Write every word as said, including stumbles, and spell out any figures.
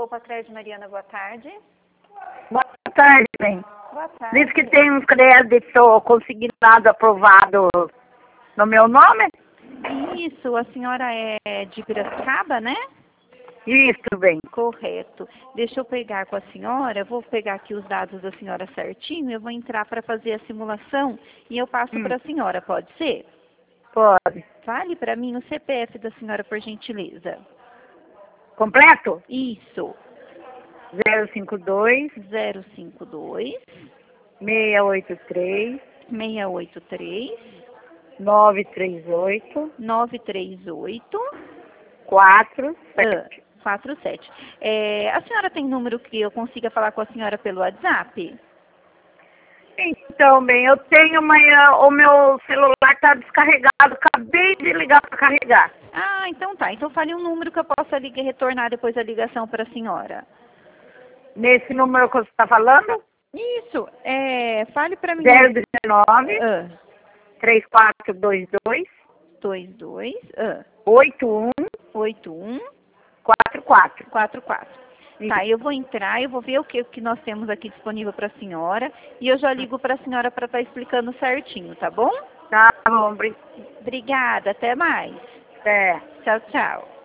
Roupa Crédito Mariana, boa tarde. Boa tarde, bem. Boa tarde. Diz que tem um crédito consignado aprovado no meu nome? Isso, a senhora é de Piracicaba, né? Isso, bem. Correto. Deixa eu pegar com a senhora, eu vou pegar aqui os dados da senhora certinho, eu vou entrar para fazer a simulação e eu passo Hum. para a senhora, pode ser? Pode. Fale para mim o C P F da senhora, por gentileza. Completo? Isso. zero cinco dois, zero cinco dois, seis oito três, seis oito três, nove três oito, nove três oito, quatro sete. quatro sete. É, a senhora tem número que eu consiga falar com a senhora pelo WhatsApp? Então, bem, eu tenho, mas uh, o meu celular está descarregado. Acabei de ligar para carregar. Ah, então tá. Então fale um número que eu possa ligar, retornar depois a ligação para a senhora. Nesse número que você está falando? Isso. É, fale para mim. zero dezenove, Ah, três quatro dois dois, dois dois, ah, oito um oito um, quatro quatro. quatro quatro. Tá, eu vou entrar, eu vou ver o que, o que nós temos aqui disponível para a senhora e eu já ligo para a senhora para estar explicando certinho, tá bom? Tá bom, obrigada. Obrigada, até mais. É. Tchau, tchau.